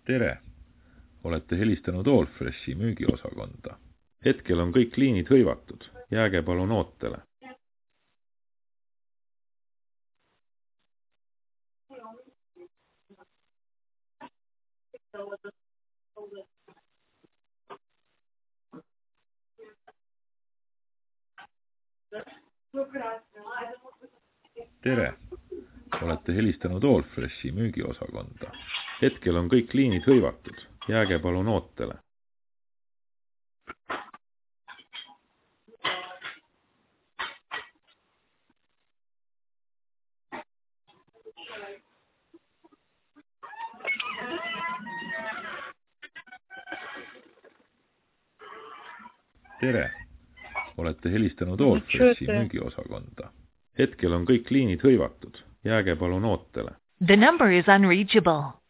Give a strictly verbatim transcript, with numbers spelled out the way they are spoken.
Tere! Olete helistanud Allfreshi müügiosakonda. Hetkel on kõik liinid hõivatud. Jääge palun ootele. Tere! Olete helistanud Allfreshi müügiosakonda. Hetkel on kõik liinid hõivatud. Jääge palun ootele. Tere! Olete helistanud Allfreshi müügiosakonda. Hetkel on kõik liinid hõivatud. Jääge palun ootele. The number is unreachable.